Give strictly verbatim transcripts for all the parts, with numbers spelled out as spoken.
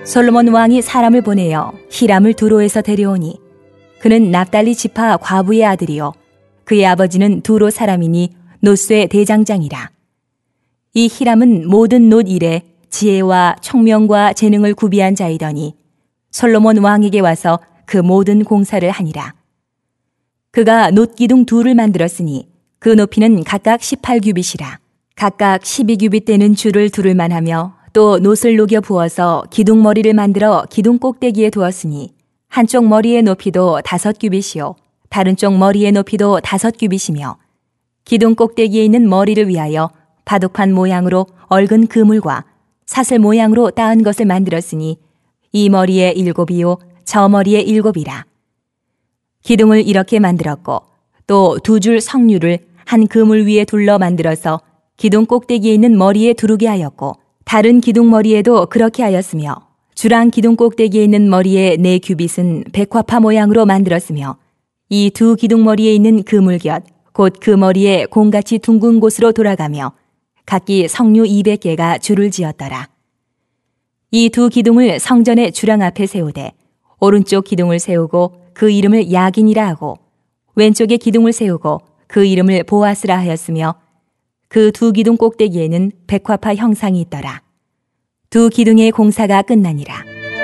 솔로몬 왕이 사람을 보내어 히람을 두로에서 데려오니 그는 납달리 지파 과부의 아들이요 그의 아버지는 두로 사람이니 노쇠 대장장이라. 이 히람은 모든 놋 일에 지혜와 총명과 재능을 구비한 자이더니 솔로몬 왕에게 와서 그 모든 공사를 하니라. 그가 놋 기둥 둘을 만들었으니 그 높이는 각각 십팔 규빗이라. 각각 십이 규빗 되는 줄을 두를만 하며 또 놋을 녹여 부어서 기둥 머리를 만들어 기둥 꼭대기에 두었으니 한쪽 머리의 높이도 다섯 규빗이요 다른 쪽 머리의 높이도 다섯 규빗이며 기둥 꼭대기에 있는 머리를 위하여 바둑판 모양으로 얽은 그물과 사슬 모양으로 따은 것을 만들었으니 이 머리에 일곱이요 저 머리에 일곱이라. 기둥을 이렇게 만들었고 또 두 줄 석류를 한 그물 위에 둘러 만들어서 기둥 꼭대기에 있는 머리에 두르게 하였고 다른 기둥 머리에도 그렇게 하였으며 주랑 기둥 꼭대기에 있는 머리의 네 규빗은 백화파 모양으로 만들었으며 이 두 기둥 머리에 있는 그물 곁 곧 그 머리에 공같이 둥근 곳으로 돌아가며 각기 석류 이백 개가 줄을 지었더라. 이 두 기둥을 성전의 주랑 앞에 세우되 오른쪽 기둥을 세우고 그 이름을 야긴이라 하고 왼쪽에 기둥을 세우고 그 이름을 보아스라 하였으며 그 두 기둥 꼭대기에는 백화파 형상이 있더라. 두 기둥의 공사가 끝나니라.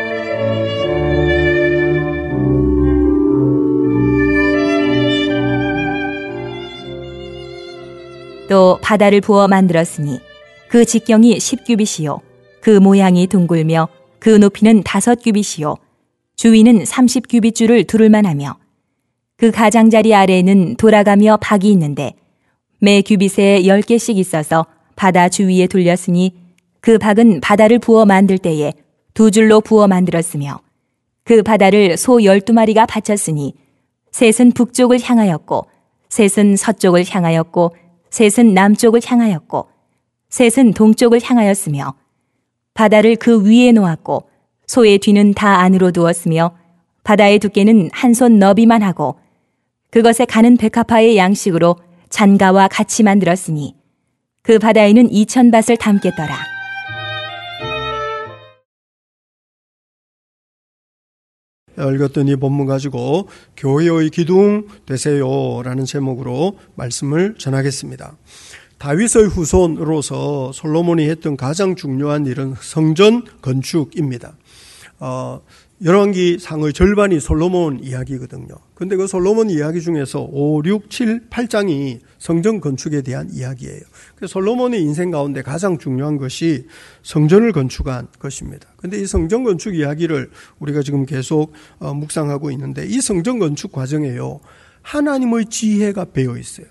또 바다를 부어 만들었으니 그 직경이 십 규빗이요 그 모양이 둥글며 그 높이는 다섯 규빗이요 주위는 삼십 규빗 줄을 두를만 하며 그 가장자리 아래에는 돌아가며 박이 있는데 매 규빗에 열 개씩 있어서 바다 주위에 둘렸으니 그 박은 바다를 부어 만들 때에 두 줄로 부어 만들었으며 그 바다를 소 열두 마리가 바쳤으니 셋은 북쪽을 향하였고 셋은 서쪽을 향하였고 셋은 남쪽을 향하였고 셋은 동쪽을 향하였으며 바다를 그 위에 놓았고 소의 뒤는 다 안으로 두었으며 바다의 두께는 한 손 너비만 하고 그것에 가는 백합화의 양식으로 잔가와 같이 만들었으니 그 바다에는 이천 밭을 담겠더라. 읽었던 이 본문 가지고 교회의 기둥 되세요라는 제목으로 말씀을 전하겠습니다. 다윗의 후손으로서 솔로몬이 했던 가장 중요한 일은 성전 건축입니다. 어, 열왕기 상의 절반이 솔로몬 이야기거든요. 근데 그 솔로몬 이야기 중에서 오, 육, 칠, 팔 장이 성전 건축에 대한 이야기예요. 그래서 솔로몬의 인생 가운데 가장 중요한 것이 성전을 건축한 것입니다. 근데 이 성전 건축 이야기를 우리가 지금 계속 묵상하고 있는데 이 성전 건축 과정에요, 하나님의 지혜가 배어 있어요.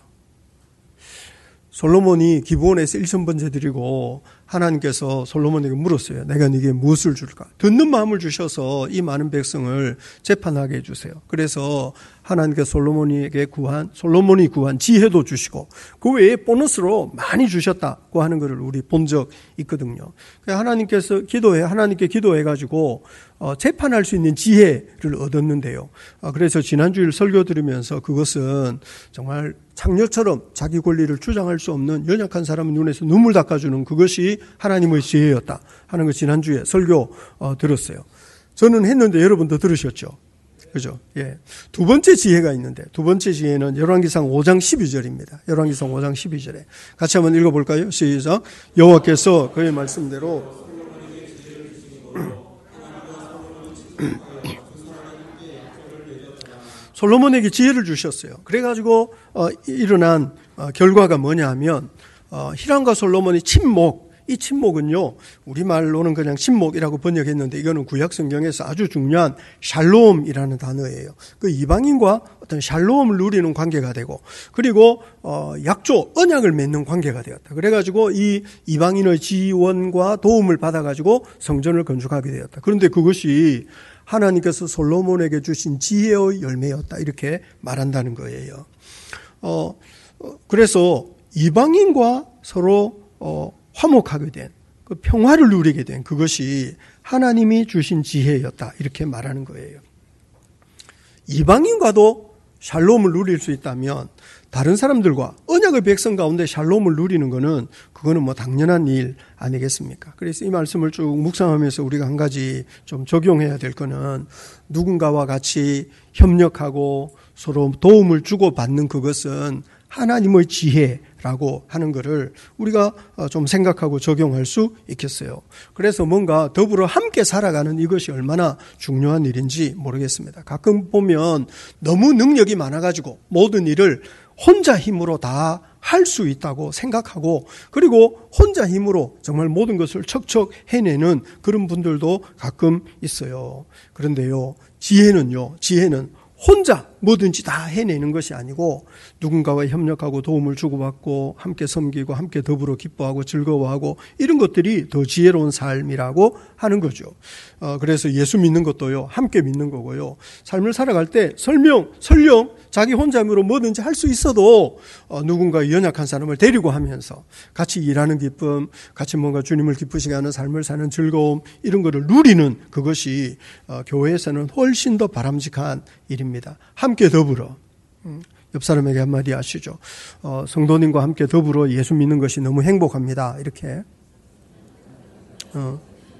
솔로몬이 기브온에서 일천번제 드리고 하나님께서 솔로몬에게 물었어요. 내가 네게 무엇을 줄까? 듣는 마음을 주셔서 이 많은 백성을 재판하게 해주세요. 그래서 하나님께서 솔로몬에게 구한, 솔로몬이 구한 지혜도 주시고 그 외에 보너스로 많이 주셨다고 하는 것을 우리 본 적 있거든요. 하나님께서 기도해, 하나님께 기도해가지고 어, 재판할 수 있는 지혜를 얻었는데요. 어, 그래서 지난주일 설교 들으면서 그것은 정말 창녀처럼 자기 권리를 주장할 수 없는 연약한 사람의 눈에서 눈물 닦아주는 그것이 하나님의 지혜였다 하는 것 지난주에 설교 어, 들었어요. 저는 했는데 여러분도 들으셨죠? 그죠? 예. 두 번째 지혜가 있는데, 두 번째 지혜는 열왕기상 오 장 십이 절입니다. 열왕기상 오 장 십이 절에. 같이 한번 읽어볼까요? 시작. 여호와께서 그의 말씀대로 솔로몬에게 지혜를 주셨어요. 그래가지고 어, 일어난 어, 결과가 뭐냐 하면 어, 히람과 솔로몬의 친목, 이 친목은요, 우리말로는 그냥 친목이라고 번역했는데 이거는 구약 성경에서 아주 중요한 샬롬이라는 단어예요. 그 이방인과 어떤 샬롬을 누리는 관계가 되고, 그리고 어, 약조, 언약을 맺는 관계가 되었다. 그래가지고 이 이방인의 지원과 도움을 받아가지고 성전을 건축하게 되었다. 그런데 그것이 하나님께서 솔로몬에게 주신 지혜의 열매였다, 이렇게 말한다는 거예요. 어, 그래서 이방인과 서로 어, 화목하게 된, 그 평화를 누리게 된 그것이 하나님이 주신 지혜였다, 이렇게 말하는 거예요. 이방인과도 샬롬을 누릴 수 있다면 다른 사람들과 언약의 백성 가운데 샬롬을 누리는 것은 그거는 뭐 당연한 일 아니겠습니까? 그래서 이 말씀을 쭉 묵상하면서 우리가 한 가지 좀 적용해야 될 거는 누군가와 같이 협력하고 서로 도움을 주고받는 그것은 하나님의 지혜라고 하는 것을 우리가 좀 생각하고 적용할 수 있겠어요. 그래서 뭔가 더불어 함께 살아가는 이것이 얼마나 중요한 일인지 모르겠습니다. 가끔 보면 너무 능력이 많아가지고 모든 일을 혼자 힘으로 다 할 수 있다고 생각하고 그리고 혼자 힘으로 정말 모든 것을 척척 해내는 그런 분들도 가끔 있어요. 그런데요, 지혜는요, 지혜는 혼자 뭐든지 다 해내는 것이 아니고 누군가와 협력하고 도움을 주고받고 함께 섬기고 함께 더불어 기뻐하고 즐거워하고 이런 것들이 더 지혜로운 삶이라고 하는 거죠. 어, 그래서 예수 믿는 것도요, 함께 믿는 거고요. 삶을 살아갈 때 설명, 설령 자기 혼자로 뭐든지 할 수 있어도 어, 누군가 연약한 사람을 데리고 하면서 같이 일하는 기쁨, 같이 뭔가 주님을 기쁘시게 하는 삶을 사는 즐거움 이런 거를 누리는 그것이 어, 교회에서는 훨씬 더 바람직한 일입니다. 함께 더불어. 옆 사람에게 한마디 하시죠. 어, 성도님과 함께 더불어 예수 믿는 것이 너무 행복합니다. 이렇게. 어.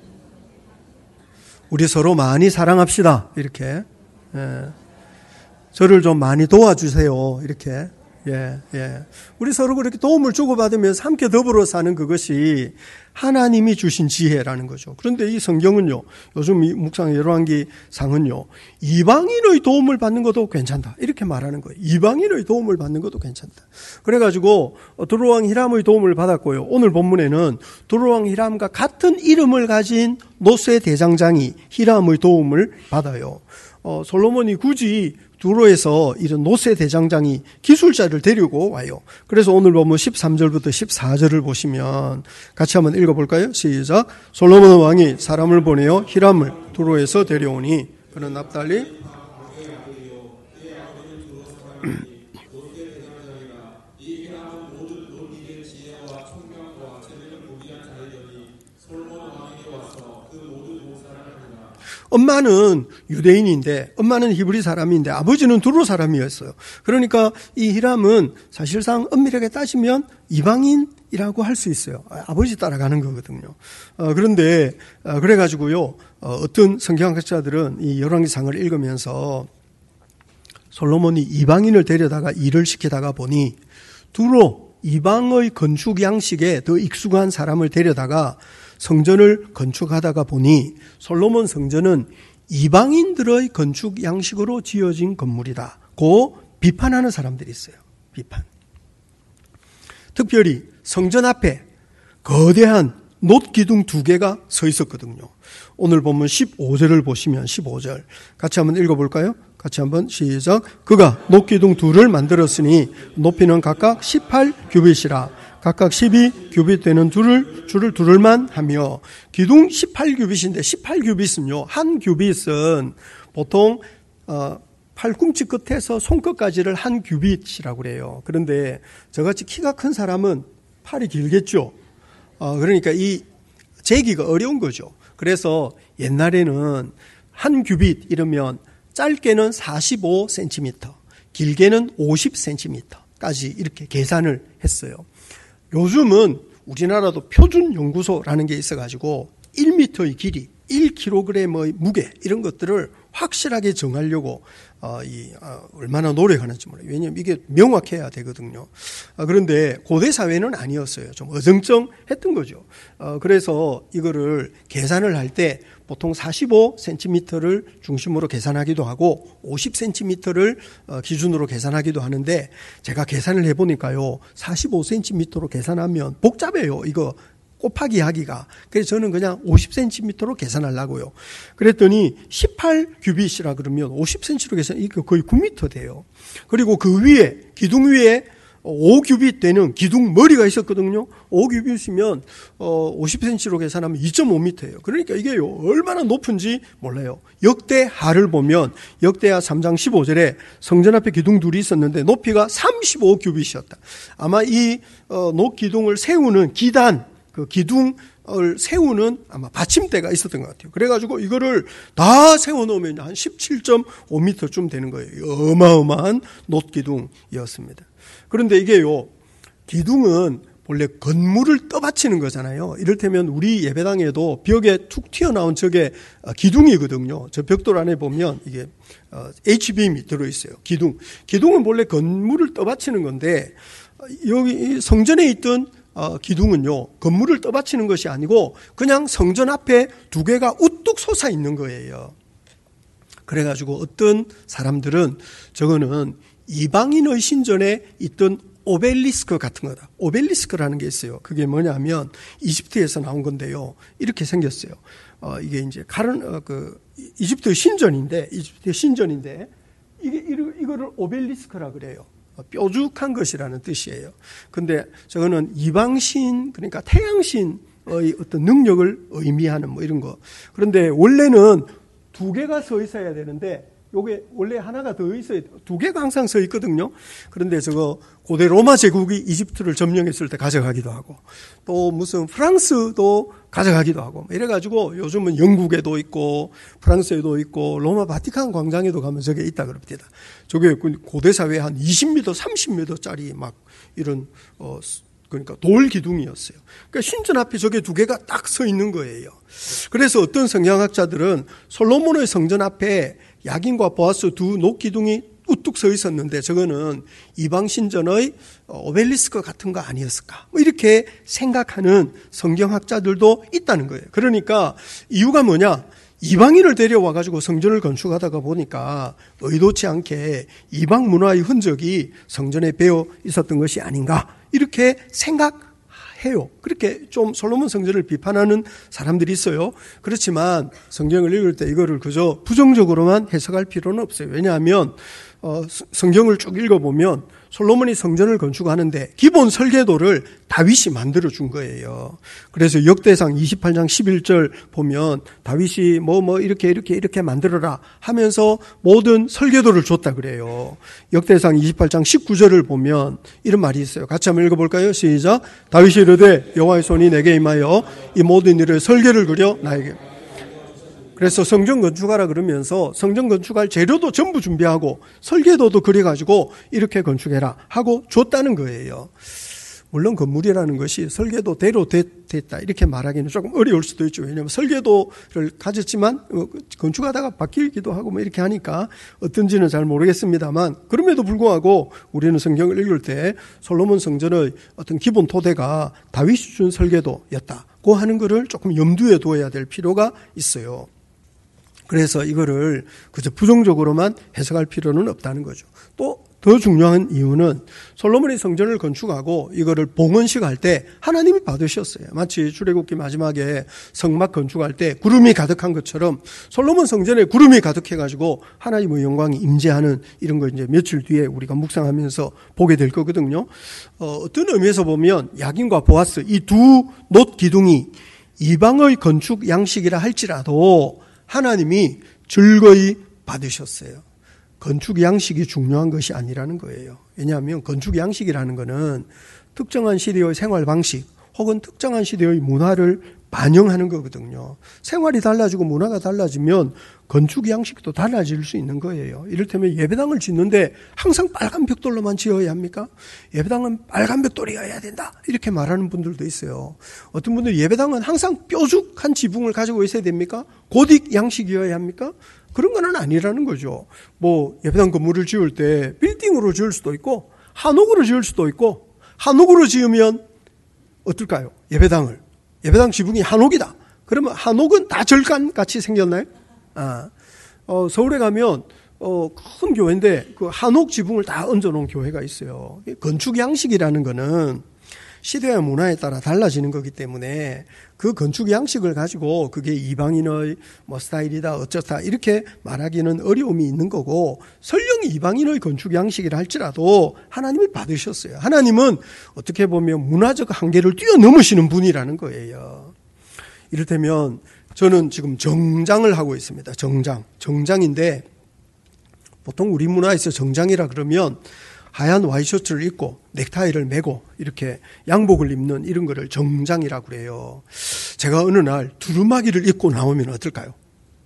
우리 서로 많이 사랑합시다. 이렇게. 예. 저를 좀 많이 도와주세요. 이렇게. 예, 예. 우리 서로 그렇게 도움을 주고받으면서 함께 더불어 사는 그것이 하나님이 주신 지혜라는 거죠. 그런데 이 성경은요, 요즘 이 묵상 열왕기 상은요, 이방인의 도움을 받는 것도 괜찮다. 이렇게 말하는 거예요. 이방인의 도움을 받는 것도 괜찮다. 그래가지고, 두로왕 히람의 도움을 받았고요. 오늘 본문에는 두로왕 히람과 같은 이름을 가진 노쇠 대장장이 히람의 도움을 받아요. 어, 솔로몬이 굳이 두로에서 이런 노쇠 대장장이 기술자를 데리고 와요. 그래서 오늘 보면 십삼 절부터 십사 절을 보시면 같이 한번 읽어볼까요? 시작. 솔로몬 왕이 사람을 보내어 히람을 두로에서 데려오니 그는 납달리 엄마는 유대인인데 엄마는 히브리 사람인데 아버지는 두로 사람이었어요. 그러니까 이 히람은 사실상 엄밀하게 따지면 이방인이라고 할 수 있어요. 아버지 따라가는 거거든요. 어, 그런데 어, 그래가지고요, 어, 어떤 성경학자들은 이 열왕기상을 읽으면서 솔로몬이 이방인을 데려다가 일을 시키다가 보니 두로 이방의 건축 양식에 더 익숙한 사람을 데려다가 성전을 건축하다가 보니 솔로몬 성전은 이방인들의 건축 양식으로 지어진 건물이다. 고 비판하는 사람들이 있어요. 비판. 특별히 성전 앞에 거대한 놋기둥 두 개가 서 있었거든요. 오늘 보면 십오 절을 보시면 십오 절 같이 한번 읽어볼까요? 같이 한번 시작. 그가 놋기둥 둘을 만들었으니 높이는 각각 십팔 규빗이라 각각 십이 규빗 되는 줄을, 줄을 두를만 하며 기둥 십팔 규빗인데 십팔 규빗은요, 한 규빗은 보통 어, 팔꿈치 끝에서 손끝까지를 한 규빗이라고 그래요. 그런데 저같이 키가 큰 사람은 팔이 길겠죠. 어, 그러니까 이 재기가 어려운 거죠. 그래서 옛날에는 한 규빗 이러면 짧게는 사십오 센티미터, 길게는 오십 센티미터까지 이렇게 계산을 했어요. 요즘은 우리나라도 표준연구소라는 게 있어가지고 일 미터의 길이, 일 킬로그램의 무게 이런 것들을 확실하게 정하려고 어, 이, 어, 얼마나 노력하는지 몰라요. 왜냐하면 이게 명확해야 되거든요. 어, 그런데 고대 사회는 아니었어요. 좀 어정쩡했던 거죠. 어, 그래서 이거를 계산을 할 때 보통 사십오 센티미터를 중심으로 계산하기도 하고 오십 센티미터를 어, 기준으로 계산하기도 하는데 제가 계산을 해보니까요. 사십오 센티미터로 계산하면 복잡해요. 이거 곱하기 하기가. 그래서 저는 그냥 오십 센티미터로 계산하려고요. 그랬더니 십팔 규빗이라 그러면 오십 센티미터로 계산, 이거 거의 구 미터 돼요. 그리고 그 위에, 기둥 위에 오 규빗 되는 기둥 머리가 있었거든요. 오 규빗이면 어, 오십 센티미터로 계산하면 이 점 오 미터예요. 그러니까 이게 얼마나 높은지 몰라요. 역대하를 보면 역대하 삼 장 십오 절에 성전 앞에 기둥 둘이 있었는데 높이가 삼십오 규빗이었다. 아마 이 어, 녹 기둥을 세우는 기단, 그 기둥 세우는 아마 받침대가 있었던 것 같아요. 그래가지고 이거를 다 세워놓으면 한 십칠 점 오 미터쯤 되는 거예요. 어마어마한 놋기둥이었습니다. 그런데 이게요, 기둥은 원래 건물을 떠받치는 거잖아요. 이를테면 우리 예배당에도 벽에 툭 튀어나온 저게 기둥이거든요. 저 벽돌 안에 보면 이게 에이치비엠이 들어있어요. 기둥. 기둥은 원래 건물을 떠받치는 건데, 여기 성전에 있던 기둥은요, 건물을 떠받치는 것이 아니고 그냥 성전 앞에 두 개가 우뚝 솟아 있는 거예요. 그래가지고 어떤 사람들은 저거는 이방인의 신전에 있던 오벨리스크 같은 거다. 오벨리스크라는 게 있어요. 그게 뭐냐면 이집트에서 나온 건데요. 이렇게 생겼어요. 어, 이게 이제 가른, 어, 그, 이집트 신전인데, 이집트 신전인데, 이게, 이거를 오벨리스크라 그래요. 뾰족한 것이라는 뜻이에요. 근데 저거는 이방신, 그러니까 태양신의 어떤 능력을 의미하는 뭐 이런 거. 그런데 원래는 두 개가 서 있어야 되는데, 요게 원래 하나가 더 있어야 돼요. 두 개가 항상 서 있거든요. 그런데 저거 고대 로마 제국이 이집트를 점령했을 때 가져가기도 하고, 또 무슨 프랑스도 가져가기도 하고, 이래가지고 요즘은 영국에도 있고 프랑스에도 있고 로마 바티칸 광장에도 가면 저게 있다 그럽니다. 저게 고대 사회에 한 이십 미터, 삼십 미터짜리 막 이런 어 그러니까 돌 기둥이었어요. 그러니까 신전 앞에 저게 두 개가 딱 서 있는 거예요. 그래서 어떤 성경학자들은 솔로몬의 성전 앞에 야긴과 보아스 두 녹기둥이 우뚝 서 있었는데 저거는 이방 신전의 오벨리스크 같은 거 아니었을까? 뭐 이렇게 생각하는 성경학자들도 있다는 거예요. 그러니까 이유가 뭐냐? 이방인을 데려와가지고 성전을 건축하다가 보니까 의도치 않게 이방 문화의 흔적이 성전에 배어 있었던 것이 아닌가? 이렇게 생각 해요. 그렇게 좀 솔로몬 성전을 비판하는 사람들이 있어요. 그렇지만 성경을 읽을 때 이거를 그저 부정적으로만 해석할 필요는 없어요. 왜냐하면 어, 성경을 쭉 읽어보면 솔로몬이 성전을 건축하는데 기본 설계도를 다윗이 만들어준 거예요. 그래서 역대상 이십팔 장 십일 절 보면 다윗이 뭐 뭐 이렇게 이렇게 이렇게 만들어라 하면서 모든 설계도를 줬다 그래요. 역대상 이십팔 장 십구 절을 보면 이런 말이 있어요. 같이 한번 읽어볼까요? 시작. 다윗이 이르되 여호와의 손이 내게 임하여 이 모든 일을 설계를 그려 나에게. 그래서 성전 건축하라 그러면서 성전 건축할 재료도 전부 준비하고 설계도도 그려가지고 이렇게 건축해라 하고 줬다는 거예요. 물론 건물이라는 것이 설계도대로 됐다 이렇게 말하기는 조금 어려울 수도 있죠. 왜냐하면 설계도를 가졌지만 건축하다가 바뀌기도 하고 뭐 이렇게 하니까 어떤지는 잘 모르겠습니다만 그럼에도 불구하고 우리는 성경을 읽을 때 솔로몬 성전의 어떤 기본 토대가 다윗이 준 설계도였다고 하는 것을 조금 염두에 두어야 될 필요가 있어요. 그래서 이거를 그저 부정적으로만 해석할 필요는 없다는 거죠. 또 더 중요한 이유는 솔로몬이 성전을 건축하고 이거를 봉헌식 할 때 하나님이 받으셨어요. 마치 출애굽기 마지막에 성막 건축할 때 구름이 가득한 것처럼 솔로몬 성전에 구름이 가득해가지고 하나님의 영광이 임재하는 이런 거 이제 며칠 뒤에 우리가 묵상하면서 보게 될 거거든요. 어, 어떤 의미에서 보면 야긴과 보아스 이 두 놋 기둥이 이방의 건축 양식이라 할지라도 하나님이 즐거이 받으셨어요. 건축 양식이 중요한 것이 아니라는 거예요. 왜냐하면 건축 양식이라는 것은 특정한 시대의 생활 방식 혹은 특정한 시대의 문화를 반영하는 거거든요. 생활이 달라지고 문화가 달라지면 건축 양식도 달라질 수 있는 거예요. 이를테면 예배당을 짓는데 항상 빨간 벽돌로만 지어야 합니까? 예배당은 빨간 벽돌이어야 된다 이렇게 말하는 분들도 있어요. 어떤 분들은 예배당은 항상 뾰족한 지붕을 가지고 있어야 됩니까? 고딕 양식이어야 합니까? 그런 건 아니라는 거죠. 뭐 예배당 건물을 지을 때 빌딩으로 지을 수도 있고 한옥으로 지을 수도 있고 한옥으로 지으면 어떨까요? 예배당을 예배당 지붕이 한옥이다. 그러면 한옥은 다 절간같이 생겼나요? 아, 어, 서울에 가면 어, 큰 교회인데 그 한옥 지붕을 다 얹어놓은 교회가 있어요. 건축 양식이라는 거는 시대와 문화에 따라 달라지는 거기 때문에 그 건축 양식을 가지고 그게 이방인의 뭐 스타일이다 어쩌다 이렇게 말하기는 어려움이 있는 거고 설령 이방인의 건축 양식이라 할지라도 하나님이 받으셨어요. 하나님은 어떻게 보면 문화적 한계를 뛰어넘으시는 분이라는 거예요. 이를테면 저는 지금 정장을 하고 있습니다. 정장. 정장인데 보통 우리 문화에서 정장이라 그러면 하얀 와이셔츠를 입고 넥타이를 매고 이렇게 양복을 입는 이런 거를 정장이라고 그래요. 제가 어느 날 두루마기를 입고 나오면 어떨까요?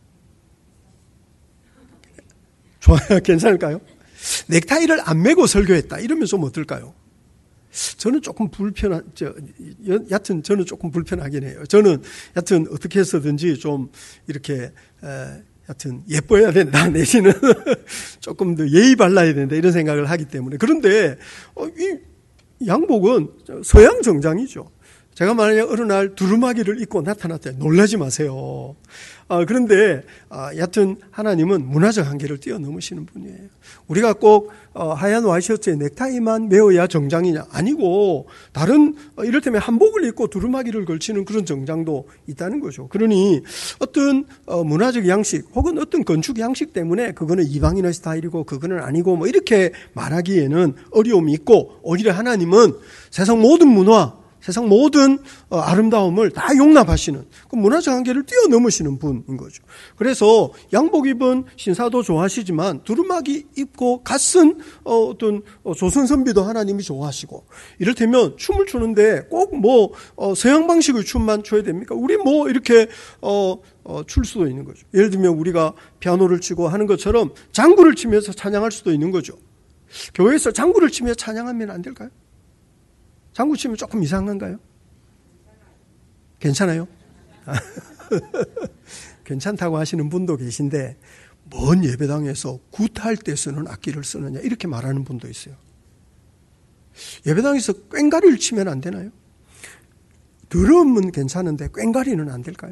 좋아요? 괜찮을까요? 넥타이를 안 매고 설교했다 이러면 좀 어떨까요? 저는 조금 불편한, 저, 여하튼 저는 조금 불편하긴 해요. 저는 여하튼 어떻게 해서든지 좀 이렇게, 에, 여하튼 예뻐야 된다 내지는 조금 더 예의 발라야 된다 이런 생각을 하기 때문에. 그런데 어, 이 양복은 서양 정장이죠. 제가 만약에 어느 날 두루마기를 입고 나타났다 놀라지 마세요. 아, 그런데 아, 여하튼 하나님은 문화적 한계를 뛰어넘으시는 분이에요. 우리가 꼭 어, 하얀 와이셔츠에 넥타이만 메어야 정장이냐? 아니고 다른 어, 이를테면 한복을 입고 두루마기를 걸치는 그런 정장도 있다는 거죠. 그러니 어떤 어, 문화적 양식 혹은 어떤 건축 양식 때문에 그거는 이방인의 스타일이고 그거는 아니고 뭐 이렇게 말하기에는 어려움이 있고, 오히려 하나님은 세상 모든 문화, 세상 모든 아름다움을 다 용납하시는 그 문화적 한계를 뛰어넘으시는 분인 거죠. 그래서 양복 입은 신사도 좋아하시지만 두루마기 입고 갓쓴 어떤 조선 선비도 하나님이 좋아하시고, 이를테면 춤을 추는데 꼭 뭐 서양 방식의 춤만 춰야 됩니까? 우리 뭐 이렇게 어, 어, 출 수도 있는 거죠. 예를 들면 우리가 피아노를 치고 하는 것처럼 장구를 치면서 찬양할 수도 있는 거죠. 교회에서 장구를 치며 찬양하면 안 될까요? 장구 치면 조금 이상한가요? 괜찮아요? 괜찮다고 하시는 분도 계신데, 먼 예배당에서 굿할 때 쓰는 악기를 쓰느냐 이렇게 말하는 분도 있어요. 예배당에서 꽹가리를 치면 안 되나요? 드럼은 괜찮은데 꽹가리는 안 될까요?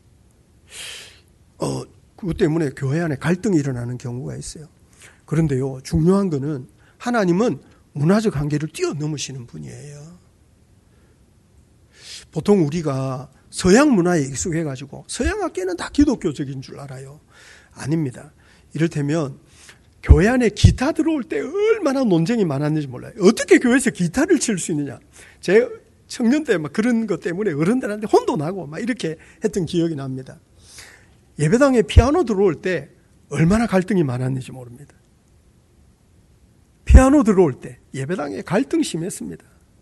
어, 그것 때문에 교회 안에 갈등이 일어나는 경우가 있어요. 그런데요, 중요한 거는 하나님은 문화적 한계를 뛰어넘으시는 분이에요. 보통 우리가 서양 문화에 익숙해가지고 서양 악기는 다 기독교적인 줄 알아요. 아닙니다. 이를테면 교회 안에 기타 들어올 때 얼마나 논쟁이 많았는지 몰라요. 어떻게 교회에서 기타를 칠 수 있느냐. 제 청년 때 막 그런 것 때문에 어른들한테 혼도 나고 막 이렇게 했던 기억이 납니다. 예배당에 피아노 들어올 때 얼마나 갈등이 많았는지 모릅니다. 피아노 들어올 때 예배당에 갈등 심했습니다.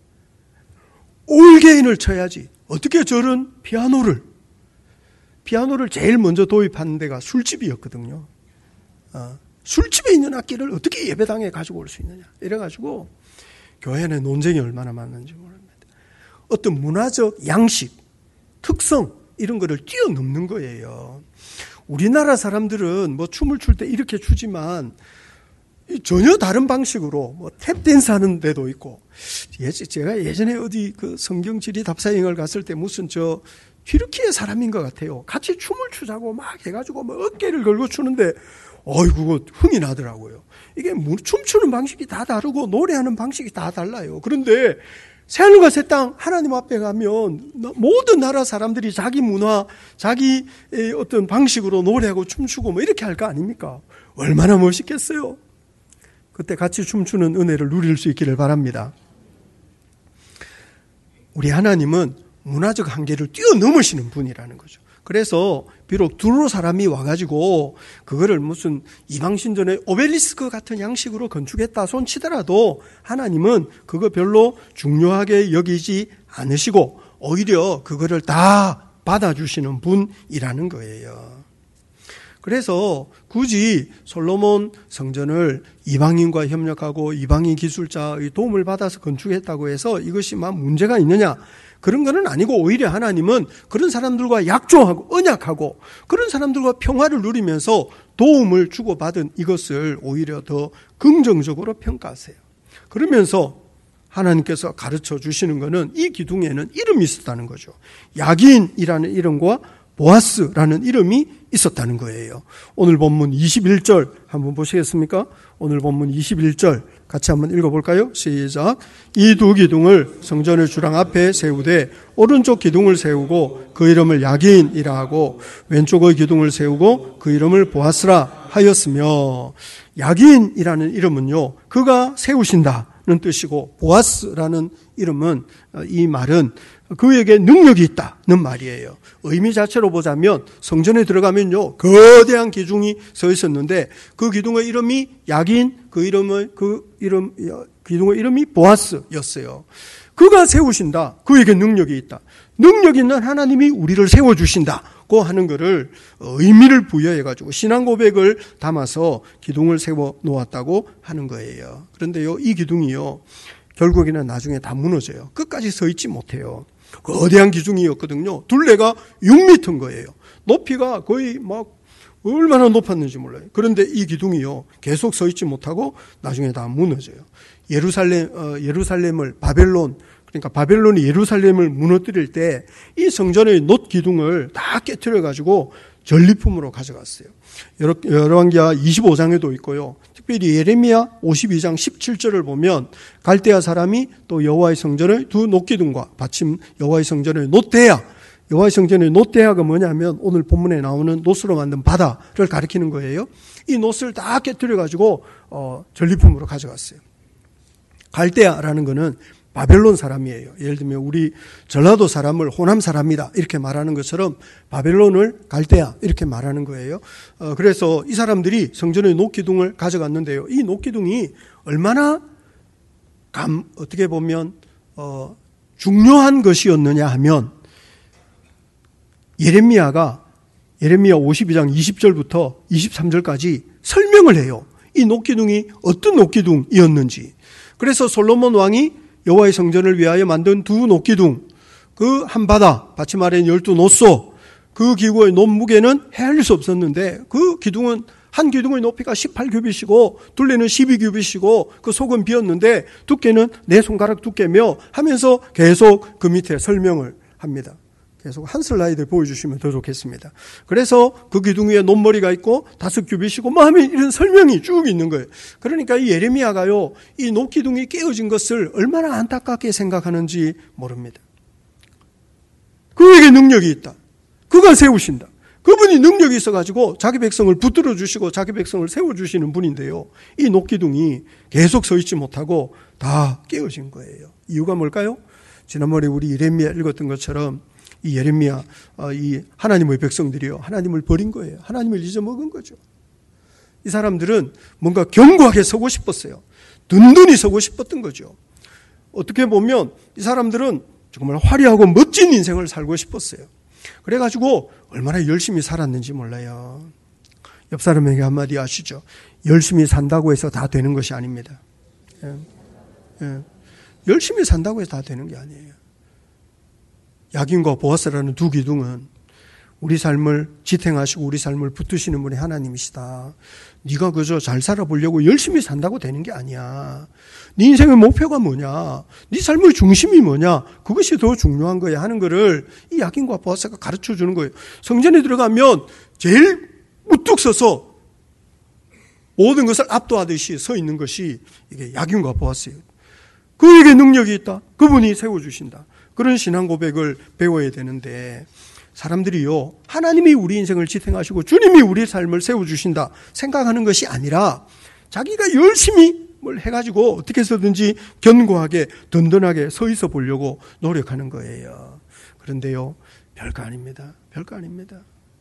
올게인을 쳐야지 어떻게 저런 피아노를 피아노를 제일 먼저 도입한 데가 술집이었거든요. 어, 술집에 있는 악기를 어떻게 예배당에 가지고 올 수 있느냐 이래가지고 교회 안에 논쟁이 얼마나 많은지 모릅니다. 어떤 문화적 양식, 특성 이런 거를 뛰어넘는 거예요. 우리나라 사람들은 뭐 춤을 출 때 이렇게 추지만 전혀 다른 방식으로 뭐 탭댄스 하는 데도 있고, 제가 예전에 어디 그 성경 지리 답사행을 갔을 때 무슨 저 튀르키예 사람인 것 같아요. 같이 춤을 추자고 막 해가지고 뭐 어깨를 걸고 추는데 어이구 흥이 나더라고요. 이게 춤추는 방식이 다 다르고 노래하는 방식이 다 달라요. 그런데 새하늘과 새 땅 하나님 앞에 가면 모든 나라 사람들이 자기 문화, 자기 어떤 방식으로 노래하고 춤추고 뭐 이렇게 할 거 아닙니까? 얼마나 멋있겠어요. 그때 같이 춤추는 은혜를 누릴 수 있기를 바랍니다. 우리 하나님은 문화적 한계를 뛰어넘으시는 분이라는 거죠. 그래서 비록 두로 사람이 와가지고 그거를 무슨 이방신전의 오벨리스크 같은 양식으로 건축했다 손치더라도 하나님은 그거 별로 중요하게 여기지 않으시고 오히려 그거를 다 받아주시는 분이라는 거예요. 그래서 굳이 솔로몬 성전을 이방인과 협력하고 이방인 기술자의 도움을 받아서 건축했다고 해서 이것이 막 문제가 있느냐? 그런 건 아니고 오히려 하나님은 그런 사람들과 약조하고 언약하고 그런 사람들과 평화를 누리면서 도움을 주고받은 이것을 오히려 더 긍정적으로 평가하세요. 그러면서 하나님께서 가르쳐 주시는 것은 이 기둥에는 이름이 있었다는 거죠. 야긴이라는 이름과 보아스라는 이름이 있었다는 거예요. 오늘 본문 이십일 절 한번 보시겠습니까? 오늘 본문 이십일 절 같이 한번 읽어볼까요? 시작. 이 두 기둥을 성전의 주랑 앞에 세우되 오른쪽 기둥을 세우고 그 이름을 야긴이라 하고 왼쪽의 기둥을 세우고 그 이름을 보아스라 하였으며, 야긴이라는 이름은요 그가 세우신다는 뜻이고 보아스라는 이름은 이 말은 그에게 능력이 있다는 말이에요. 의미 자체로 보자면 성전에 들어가면요 거대한 기둥이 서 있었는데 그 기둥의 이름이 야긴, 그 이름의 그 이름 기둥의 이름이 보아스였어요. 그가 세우신다. 그에게 능력이 있다. 능력 있는 하나님이 우리를 세워주신다고 하는 것을 의미를 부여해가지고 신앙 고백을 담아서 기둥을 세워 놓았다고 하는 거예요. 그런데요, 이 기둥이요, 결국에는 나중에 다 무너져요. 끝까지 서 있지 못해요. 거대한 기둥이었거든요. 둘레가 육 미터인 거예요. 높이가 거의 막 얼마나 높았는지 몰라요. 그런데 이 기둥이요, 계속 서 있지 못하고 나중에 다 무너져요. 예루살렘, 어, 예루살렘을 바벨론, 그러니까 바벨론이 예루살렘을 무너뜨릴 때 이 성전의 놋 기둥을 다 깨트려 가지고 전리품으로 가져갔어요. 열왕기하 이십오 장에도 있고요. 특별히 예레미야 오십이 장 십칠 절을 보면 갈대아 사람이 또 여호와의 성전의 두 놋기둥과 받침 여호와의 성전의 놋대야, 여호와의 성전의 놋대야가 뭐냐면 오늘 본문에 나오는 놋으로 만든 바다를 가리키는 거예요. 이 놋을 다 깨트려 가지고 어, 전리품으로 가져갔어요. 갈대아라는 거는 바벨론 사람이에요. 예를 들면 우리 전라도 사람을 호남 사람이다 이렇게 말하는 것처럼 바벨론을 갈대아 이렇게 말하는 거예요. 어, 그래서 이 사람들이 성전의 놋기둥을 가져갔는데요. 이 놋기둥이 얼마나 감 어떻게 보면 어, 중요한 것이었느냐 하면 예레미야가 예레미야 오십이 장 이십 절부터 이십삼 절까지 설명을 해요. 이 놋기둥이 어떤 놋기둥이었는지. 그래서 솔로몬 왕이 여호와의 성전을 위하여 만든 두 놋기둥, 그 한 바다, 받침 아래는 열두 놋소, 그 기구의 놋 무게는 헤아릴 수 없었는데 그 기둥은 한 기둥의 높이가 십팔 규빗이고 둘레는 십이 규빗이고 그 속은 비었는데 두께는 내 손가락 두께며 하면서 계속 그 밑에 설명을 합니다. 계속 한 슬라이드 보여주시면 더 좋겠습니다. 그래서 그 기둥 위에 놋머리가 있고 다섯 규빗이고 뭐 하면 이런 설명이 쭉 있는 거예요. 그러니까 이 예레미야가요, 이 놋기둥이 깨어진 것을 얼마나 안타깝게 생각하는지 모릅니다. 그에게 능력이 있다. 그가 세우신다. 그분이 능력이 있어가지고 자기 백성을 붙들어 주시고 자기 백성을 세워주시는 분인데요. 이 놋기둥이 계속 서 있지 못하고 다 깨어진 거예요. 이유가 뭘까요? 지난번에 우리 예레미야 읽었던 것처럼 이 예레미야, 이 하나님의 백성들이요, 하나님을 버린 거예요. 하나님을 잊어먹은 거죠. 이 사람들은 뭔가 견고하게 서고 싶었어요. 든든히 서고 싶었던 거죠. 어떻게 보면 이 사람들은 정말 화려하고 멋진 인생을 살고 싶었어요. 그래가지고 얼마나 열심히 살았는지 몰라요. 옆 사람에게 한마디 하시죠. 열심히 산다고 해서 다 되는 것이 아닙니다. 예. 예. 열심히 산다고 해서 다 되는 게 아니에요. 야긴과 보아스라는 두 기둥은 우리 삶을 지탱하시고 우리 삶을 붙드시는 분이 하나님이시다. 네가 그저 잘 살아보려고 열심히 산다고 되는 게 아니야. 네 인생의 목표가 뭐냐, 네 삶의 중심이 뭐냐, 그것이 더 중요한 거야 하는 거를 이 야긴과 보아스가 가르쳐 주는 거예요. 성전에 들어가면 제일 우뚝 서서 모든 것을 압도하듯이 서 있는 것이 이게 야긴과 보아스예요. 그에게 능력이 있다. 그분이 세워주신다. 그런 신앙 고백을 배워야 되는데 사람들이요, 하나님이 우리 인생을 지탱하시고 주님이 우리 삶을 세워주신다 생각하는 것이 아니라 자기가 열심히 뭘 해가지고 어떻게 해서든지 견고하게 든든하게 서 있어 보려고 노력하는 거예요. 그런데요, 별거 아닙니다. 별거 아닙니다.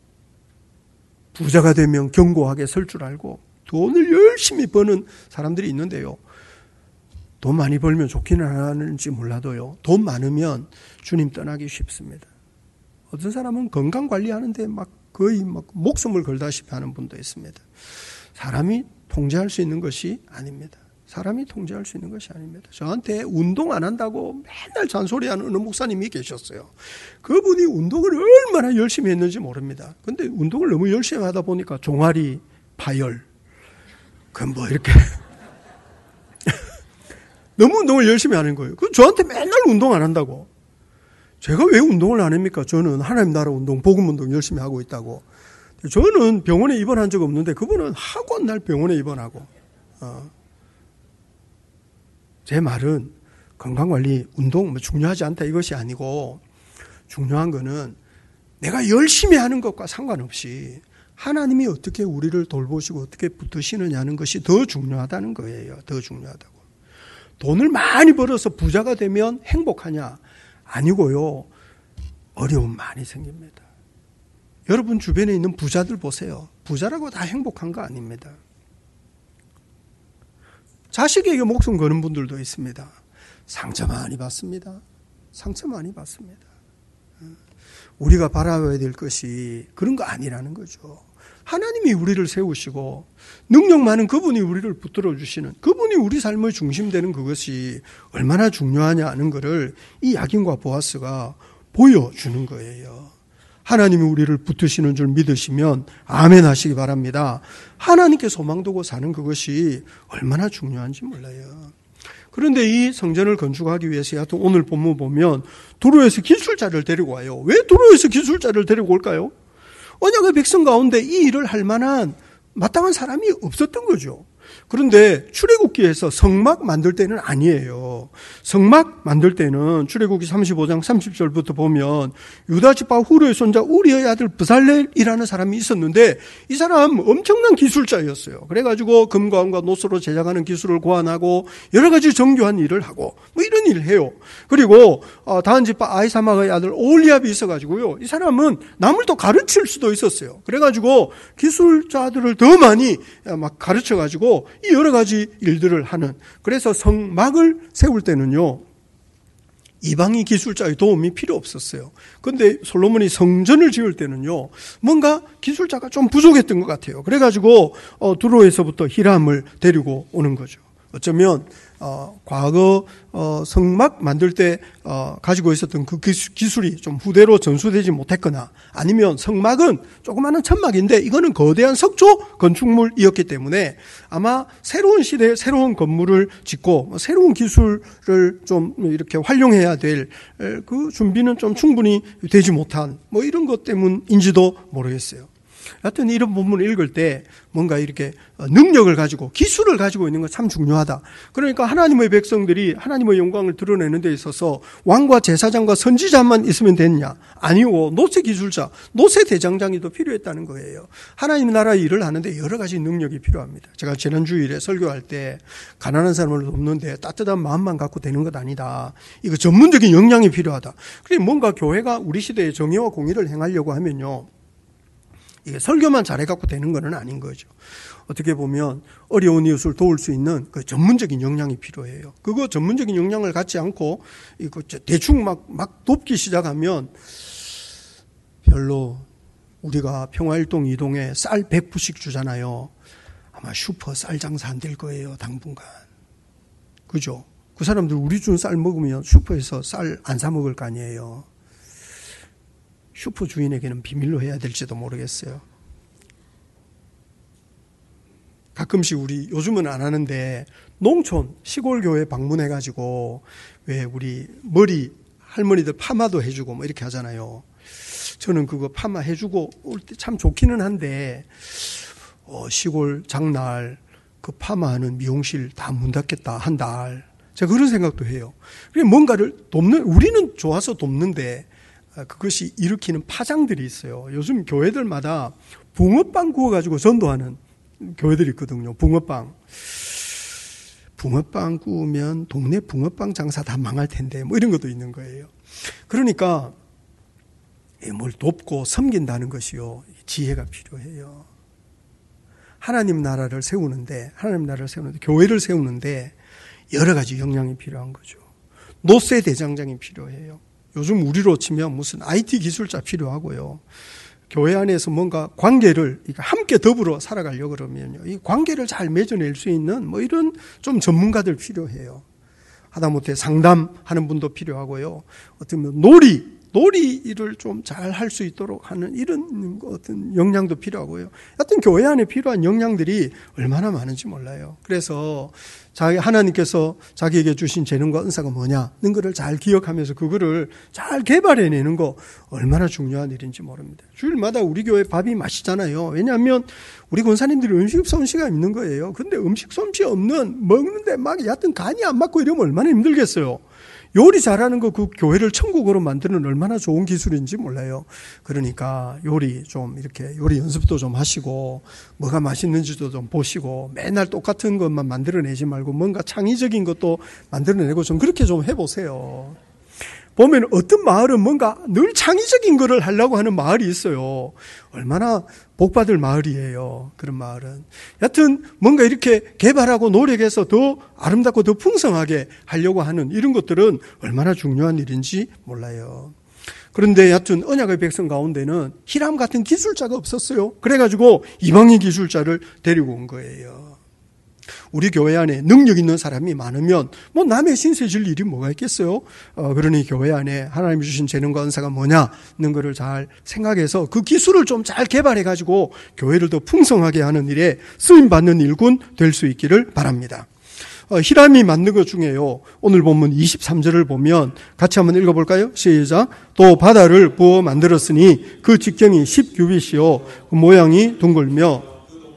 부자가 되면 견고하게 설 줄 알고 돈을 열심히 버는 사람들이 있는데요, 돈 많이 벌면 좋기는 하는지 몰라도요, 돈 많으면 주님 떠나기 쉽습니다. 어떤 사람은 건강 관리하는데 막 거의 막 목숨을 걸다시피 하는 분도 있습니다. 사람이 통제할 수 있는 것이 아닙니다. 사람이 통제할 수 있는 것이 아닙니다. 저한테 운동 안 한다고 맨날 잔소리하는 어느 목사님이 계셨어요. 그분이 운동을 얼마나 열심히 했는지 모릅니다. 근데 운동을 너무 열심히 하다 보니까 종아리 파열, 그 뭐 이렇게 너무 운동을 열심히 하는 거예요. 그 저한테 맨날 운동 안 한다고. 제가 왜 운동을 안 합니까? 저는 하나님 나라 운동, 복음 운동 열심히 하고 있다고. 저는 병원에 입원한 적 없는데 그분은 하고 날 병원에 입원하고. 어. 제 말은 건강관리, 운동 뭐 중요하지 않다 이것이 아니고, 중요한 거는 내가 열심히 하는 것과 상관없이 하나님이 어떻게 우리를 돌보시고 어떻게 붙드시느냐는 것이 더 중요하다는 거예요. 더 중요하다고. 돈을 많이 벌어서 부자가 되면 행복하냐? 아니고요. 어려움 많이 생깁니다. 여러분 주변에 있는 부자들 보세요. 부자라고 다 행복한 거 아닙니다. 자식에게 목숨 거는 분들도 있습니다. 상처 많이 받습니다. 상처 많이 받습니다. 우리가 바라봐야 될 것이 그런 거 아니라는 거죠. 하나님이 우리를 세우시고 능력 많은 그분이 우리를 붙들어 주시는, 그분이 우리 삶의 중심되는 그것이 얼마나 중요하냐 하는 것을 이 야긴과 보아스가 보여주는 거예요. 하나님이 우리를 붙드시는 줄 믿으시면 아멘 하시기 바랍니다. 하나님께 소망 두고 사는 그것이 얼마나 중요한지 몰라요. 그런데 이 성전을 건축하기 위해서 하여튼 오늘 본문 보면 두로에서 기술자를 데리고 와요. 왜 두로에서 기술자를 데리고 올까요? 언약의 백성 가운데 이 일을 할 만한 마땅한 사람이 없었던 거죠. 그런데 출애굽기에서 성막 만들 때는 아니에요. 성막 만들 때는 출애굽기 삼십오 장 삼십 절부터 보면 유다 지파 후르의 손자 우리의 아들 브살렐이라는 사람이 있었는데 이 사람 엄청난 기술자였어요. 그래가지고 금과 은과 노소로 제작하는 기술을 고안하고 여러 가지 정교한 일을 하고 뭐 이런 일을 해요. 그리고 다한 지파 아히사막의 아들 오홀리압이 있어가지고요. 이 사람은 남을 또 가르칠 수도 있었어요. 그래가지고 기술자들을 더 많이 막 가르쳐가지고 이 여러 가지 일들을 하는, 그래서 성막을 세울 때는요 이방인 기술자의 도움이 필요 없었어요. 그런데 솔로몬이 성전을 지을 때는요 뭔가 기술자가 좀 부족했던 것 같아요. 그래가지고 어, 두로에서부터 히람을 데리고 오는 거죠. 어쩌면 어, 과거 어, 성막 만들 때 어, 가지고 있었던 그 기술이 좀 후대로 전수되지 못했거나 아니면 성막은 조그마한 천막인데 이거는 거대한 석조 건축물이었기 때문에 아마 새로운 시대에 새로운 건물을 짓고 새로운 기술을 좀 이렇게 활용해야 될 그 준비는 좀 충분히 되지 못한 뭐 이런 것 때문인지도 모르겠어요. 하여튼 이런 본문을 읽을 때 뭔가 이렇게 능력을 가지고 기술을 가지고 있는 건 참 중요하다. 그러니까 하나님의 백성들이 하나님의 영광을 드러내는 데 있어서 왕과 제사장과 선지자만 있으면 됐냐? 아니고 노세 기술자, 노세 대장장이 더 필요했다는 거예요. 하나님 나라의 일을 하는데 여러 가지 능력이 필요합니다. 제가 지난 주일에 설교할 때 가난한 사람을 돕는데 따뜻한 마음만 갖고 되는 것 아니다. 이거 전문적인 역량이 필요하다. 그래 뭔가 교회가 우리 시대의 정의와 공의를 행하려고 하면요. 이게 설교만 잘해갖고 되는 건 아닌 거죠. 어떻게 보면 어려운 이웃을 도울 수 있는 그 전문적인 역량이 필요해요. 그거 전문적인 역량을 갖지 않고 이거 대충 막, 막 돕기 시작하면 별로 우리가 평화일동 이동에 쌀 백 부씩 주잖아요. 아마 슈퍼 쌀 장사 안 될 거예요, 당분간. 그죠? 그 사람들 우리 준 쌀 먹으면 슈퍼에서 쌀 안 사 먹을 거 아니에요. 슈퍼 주인에게는 비밀로 해야 될지도 모르겠어요. 가끔씩 우리 요즘은 안 하는데 농촌 시골 교회 방문해가지고 왜 우리 머리 할머니들 파마도 해주고 뭐 이렇게 하잖아요. 저는 그거 파마 해주고 올 때 참 좋기는 한데 어, 시골 장날 그 파마하는 미용실 다 문 닫겠다 한 달. 제가 그런 생각도 해요. 뭔가를 돕는, 우리는 좋아서 돕는데 그것이 일으키는 파장들이 있어요. 요즘 교회들마다 붕어빵 구워가지고 전도하는 교회들이 있거든요. 붕어빵. 붕어빵 구우면 동네 붕어빵 장사 다 망할 텐데 뭐 이런 것도 있는 거예요. 그러니까 뭘 돕고 섬긴다는 것이요. 지혜가 필요해요. 하나님 나라를 세우는데, 하나님 나라를 세우는데, 교회를 세우는데 여러 가지 역량이 필요한 거죠. 노세 대장장이 필요해요. 요즘 우리로 치면 무슨 아이티 기술자 필요하고요. 교회 안에서 뭔가 관계를 함께 더불어 살아가려고 그러면요. 이 관계를 잘 맺어낼 수 있는 뭐 이런 좀 전문가들 필요해요. 하다못해 상담하는 분도 필요하고요. 어떤 놀이, 놀이를 좀 잘 할 수 있도록 하는 이런 어떤 역량도 필요하고요. 하여튼 교회 안에 필요한 역량들이 얼마나 많은지 몰라요. 그래서 자기 하나님께서 자기에게 주신 재능과 은사가 뭐냐는 것을 잘 기억하면서 그거를 잘 개발해내는 거 얼마나 중요한 일인지 모릅니다. 주일마다 우리 교회 밥이 맛있잖아요. 왜냐하면 우리 권사님들이 음식 솜씨가 있는 거예요. 근데 음식 솜씨 없는, 먹는데 막 얕은 간이 안 맞고 이러면 얼마나 힘들겠어요. 요리 잘하는 거 그 교회를 천국으로 만드는 얼마나 좋은 기술인지 몰라요. 그러니까 요리 좀 이렇게 요리 연습도 좀 하시고 뭐가 맛있는지도 좀 보시고 맨날 똑같은 것만 만들어내지 말고 뭔가 창의적인 것도 만들어내고 좀 그렇게 좀 해보세요. 보면 어떤 마을은 뭔가 늘 창의적인 거를 하려고 하는 마을이 있어요. 얼마나 복받을 마을이에요. 그런 마을은. 여하튼 뭔가 이렇게 개발하고 노력해서 더 아름답고 더 풍성하게 하려고 하는 이런 것들은 얼마나 중요한 일인지 몰라요. 그런데 여하튼 언약의 백성 가운데는 히람 같은 기술자가 없었어요. 그래가지고 이방인 기술자를 데리고 온 거예요. 우리 교회 안에 능력 있는 사람이 많으면 뭐 남의 신세 질 일이 뭐가 있겠어요? 어, 그러니 교회 안에 하나님이 주신 재능과 은사가 뭐냐는 거를 잘 생각해서 그 기술을 좀 잘 개발해가지고 교회를 더 풍성하게 하는 일에 쓰임받는 일꾼 될 수 있기를 바랍니다. 어, 히람이 만든 것 중에요. 오늘 본문 이십삼 절을 보면 같이 한번 읽어볼까요? 시작. 또 바다를 부어 만들었으니 그 직경이 십 규빗이요 그 모양이 둥글며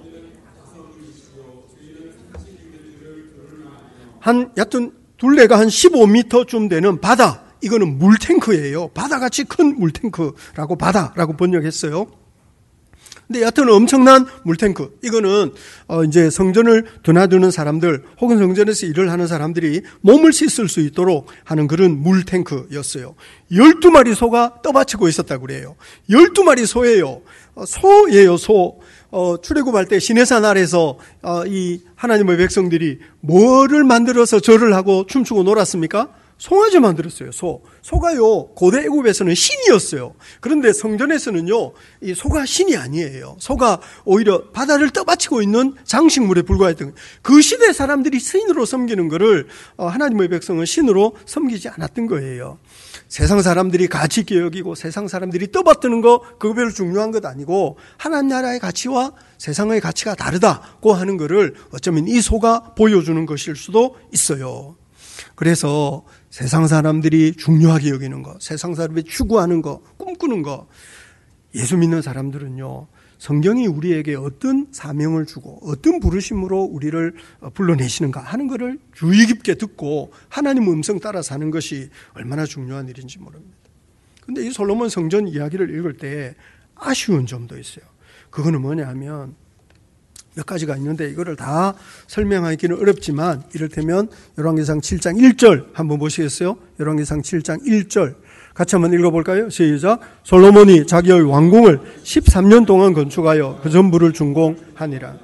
한 여튼 둘레가 한 십오 미터쯤 되는 바다, 이거는 물탱크예요. 바다같이 큰 물탱크라고 바다라고 번역했어요. 근데 여하튼 엄청난 물탱크. 이거는 어 이제 성전을 드나드는 사람들 혹은 성전에서 일을 하는 사람들이 몸을 씻을 수 있도록 하는 그런 물탱크였어요. 열두 마리 소가 떠받치고 있었다고 그래요. 열두 마리 소예요. 어, 소예요, 소. 어, 출애굽할 때 시내산 아래서 어, 이 하나님의 백성들이 뭐를 만들어서 절을 하고 춤추고 놀았습니까? 송아지 만들었어요. 소. 소가요, 고대 애굽에서는 신이었어요. 그런데 성전에서는요, 이 소가 신이 아니에요. 소가 오히려 바다를 떠받치고 있는 장식물에 불과했던 거예요. 그 시대 사람들이 신으로 섬기는 거를 하나님의 백성은 신으로 섬기지 않았던 거예요. 세상 사람들이 가치 있게 여기고 세상 사람들이 떠받드는 거 그거 별로 중요한 것 아니고 하나님 나라의 가치와 세상의 가치가 다르다고 하는 거를 어쩌면 이 소가 보여주는 것일 수도 있어요. 그래서 세상 사람들이 중요하게 여기는 거, 세상 사람들이 추구하는 거, 꿈꾸는 거, 예수 믿는 사람들은요, 성경이 우리에게 어떤 사명을 주고 어떤 부르심으로 우리를 불러내시는가 하는 것을 주의 깊게 듣고 하나님 음성 따라 사는 것이 얼마나 중요한 일인지 모릅니다. 그런데 이 솔로몬 성전 이야기를 읽을 때 아쉬운 점도 있어요. 그거는 뭐냐 하면 몇 가지가 있는데 이거를 다 설명하기는 어렵지만 이를테면 열왕기상 칠 장 일 절 한번 보시겠어요? 열왕기상 칠 장 일 절 같이 한번 읽어볼까요? 시작. 솔로몬이 자기의 왕궁을 십삼 년 동안 건축하여 그 전부를 준공하니라.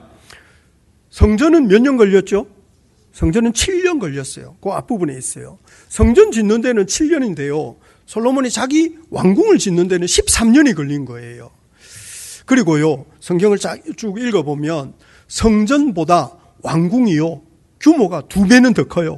성전은 몇 년 걸렸죠? 성전은 칠 년 걸렸어요. 그 앞부분에 있어요. 성전 짓는 데는 칠 년인데요. 솔로몬이 자기 왕궁을 짓는 데는 십삼 년이 걸린 거예요. 그리고요, 성경을 쭉 읽어보면 성전보다 왕궁이요, 규모가 두 배는 더 커요.